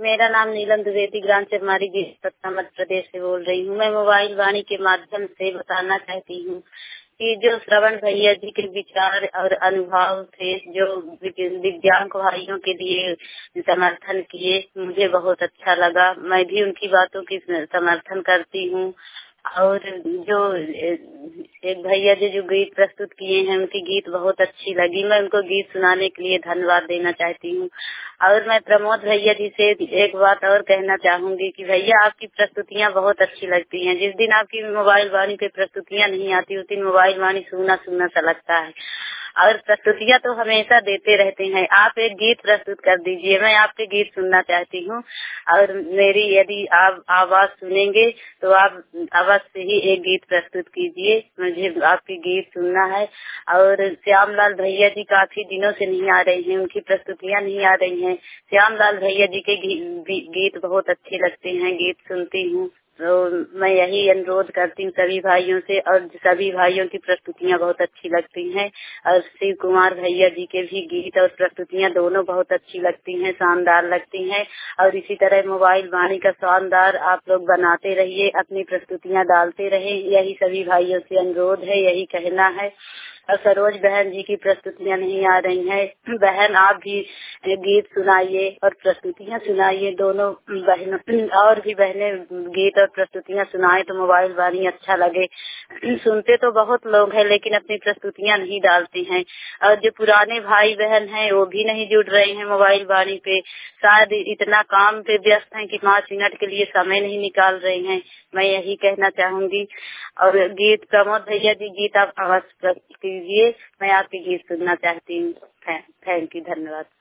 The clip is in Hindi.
मेरा नाम नीलम द्विवेदी, ग्राम चरमारी, पटना, मध्य प्रदेश से बोल रही हूँ। मैं मोबाइल वाणी के माध्यम से बताना चाहती हूँ कि जो श्रवण भैया जी के विचार और अनुभव थे, जो दिव्यांग भाइयों के लिए समर्थन किए, मुझे बहुत अच्छा लगा। मैं भी उनकी बातों की समर्थन करती हूँ। और जो एक भैया जी जो गीत प्रस्तुत किए हैं, उनकी गीत बहुत अच्छी लगी। मैं उनको गीत सुनाने के लिए धन्यवाद देना चाहती हूँ। और मैं प्रमोद भैया जी से एक बात और कहना चाहूंगी कि भैया आपकी प्रस्तुतियाँ बहुत अच्छी लगती हैं। जिस दिन आपकी मोबाइल वाणी पे प्रस्तुतियाँ नहीं आती, उस दिन मोबाइल वाणी सुनना सुनना सा लगता है। और प्रस्तुतियाँ तो हमेशा देते रहते हैं। आप एक गीत प्रस्तुत कर दीजिए, मैं आपके गीत सुनना चाहती हूँ। और मेरी यदि आप आवाज सुनेंगे तो आप अवश्य ही एक गीत प्रस्तुत कीजिए, मुझे आपकी गीत सुनना है। और श्यामलाल भैया जी काफी दिनों से नहीं आ रहे हैं, उनकी प्रस्तुतियाँ नहीं आ रही हैं। श्यामलाल भैया जी के गीत बहुत अच्छे लगते हैं, गीत सुनती हूँ। तो मैं यही अनुरोध करती हूँ सभी भाइयों से, और सभी भाइयों की प्रस्तुतियाँ बहुत अच्छी लगती हैं। और शिव कुमार भैया जी के भी गीत और प्रस्तुतियाँ दोनों बहुत अच्छी लगती हैं, शानदार लगती हैं। और इसी तरह मोबाइल वाणी का शानदार आप लोग बनाते रहिए, अपनी प्रस्तुतियाँ डालते रहे, यही सभी भाइयों से अनुरोध है, यही कहना है। और सरोज बहन जी की प्रस्तुतियाँ नहीं आ रही हैं, बहन आप भी गीत सुनाइए और प्रस्तुतियाँ सुनाइए। दोनों बहनों और भी बहनें गीत और प्रस्तुतियाँ सुनाए तो मोबाइल वाणी अच्छा लगे। सुनते तो बहुत लोग हैं, लेकिन अपनी प्रस्तुतियाँ नहीं डालते हैं। और जो पुराने भाई बहन हैं वो भी नहीं जुड़ रहे हैं मोबाइल वाणी पे, शायद इतना काम पे व्यस्त हैं कि 5 मिनट के लिए समय नहीं निकाल रहे हैं। मैं यही कहना चाहूंगी। और गीत प्रमोद भैया जी गीत आप अवश्य कीजिए, मैं आपके गीत सुनना चाहती हूँ। थैंक यू, धन्यवाद।